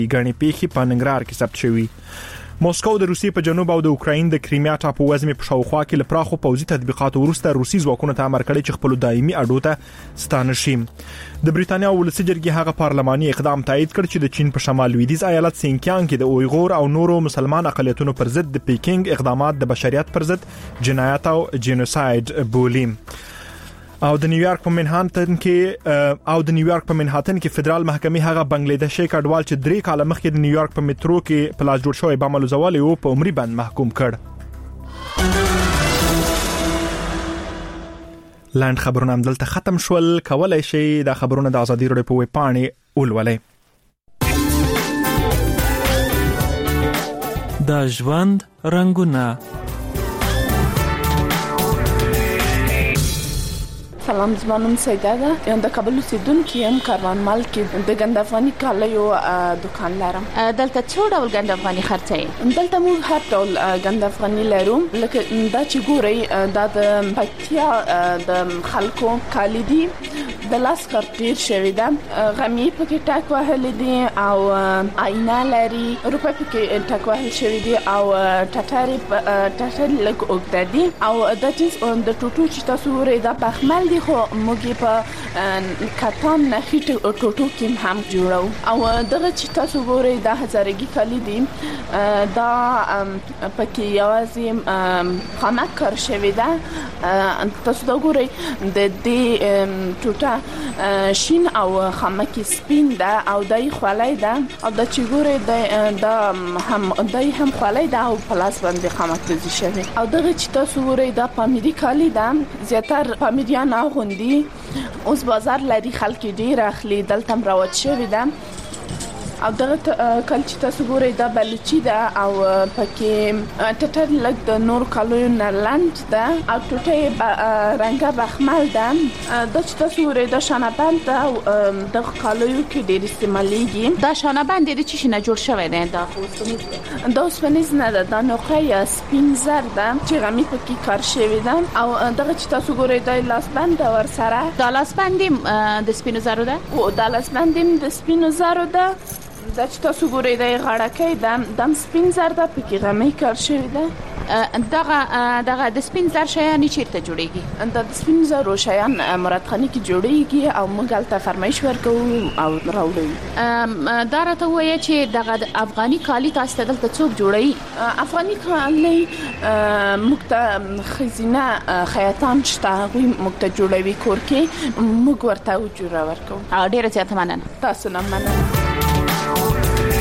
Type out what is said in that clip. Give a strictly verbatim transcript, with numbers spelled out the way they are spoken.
ګڼې پیښې په ننګرهار کې ثبت شوي. موسکو د روسیې په جنوب او د اوکراین د کریمیا ټاپو وزمې په شاوخوا کې له پراخو پوځي تطبیقاتو وروسته روسي ځواکونو ته امر کړی چې خپل دایمي اډو ته ستانه شي. د بریټانیا ولسي جرګې هغه پارلماني اقدام تایید کړ چې د چین په شمال لویدیځ ایالت سینکیانګ کې د اویغور او نورو مسلمان اقلیتونو پر ضد د پیکینګ اقدامات د بشریت پر ضد جنایت او جینوساید بولي. او د نیویارک په منهاتن کې او د نیویارک په منهاتن کې فدرال محکمې هغه بنگلادیشي کډوال چې درې کاله مخکې د نیویارک په میټرو کې پلاس جوړ شوی بم لوزولې او په عمري بند محکوم کړ. لاند خبرونه هم دلته ختم شول. کولای شي د خبرونه د ازادي راډیو په ویب پاڼه ولولئ. د ژوند رنگونه. سلام، زما نوم سیده ده. د کابل اوسیدونکې یم. کاروانمال کې د ګند افغاني کالیو دکان لرم. دلته څو ډول ګند افغاني خرڅوي؟ دلته موږ هر ډول ګند افغاني لرو. لکه دا چې ګورئ دا د پکتیا د خلکو کالی دي. د لاس کار ډیر شوی ده. غمی پکې ټاک وهل دي او آینه لري. روپې پکې ټاک وهل شوی دي او ټټاري ټټاري لګ اوګد دي او د چې د ټوټو چې تاسو ورې دا بخمل دي خو موږ په کاتان نه هیټ ټوټو کې هم جوړو. او دغه چې تاسو ګورئ دا هزارګي کالی دي. دا پکې یوازې خامک کار شوی ده. تاسو دا ګورئ د دې ټوټه شین او خامک سپین ده او دای خولای ده او د چې ګورئ دا هم دای هم خولای ده او پلاس باندې خامک تزي شوی. او دغه چې تاسو ګورئ دا پامیری کالی ده. زیاتر پامیریان غوندي اوس بازار لري. خلک ډیر اخلي. دلته راوت شوی ده. او دغه کل چې تاسو ګورئ دا بلوچي ده او پکې ټټر لګ د نور کالو نه لاند ده او ټوټه رنګه بخمل ده. دا چې تاسو ګورئ دا شانبند ده او د کالو کې ډیر استعماليږي. دا شانبند د چی شي نه جوړ شوی دی؟ دا خو دا اوسپنیز نه ده. دا نوقه یا سپین زر ده چې غمی پکې کار شوی ده. او دغه چې تاسو ګورئ دا لاسبند ور سره. دا لاسبند د سپینو زرو ده؟ او دا لاسبند د سپینو زرو ده. دا چې تاسو ګورئ د غړکې د دم سپین زر ده پکې غمی کار شوی ده. دغه دغه د سپین زر شیان چیرته جوړیږي؟ د سپین زر شیان مراد خاني کې جوړیږي او موږ البته فرمایش ورکو او راوړو. دا راته وایي چې دغه د افغاني کالی تاسو دلته څوک جوړي؟ افغاني کالی موږ ته خزینه خیاطان شته هغه موږ ته جوړوي کور کې. موږ ورته جوړ ورکو. ډیره زیاته مننه. تاسو نه مننه.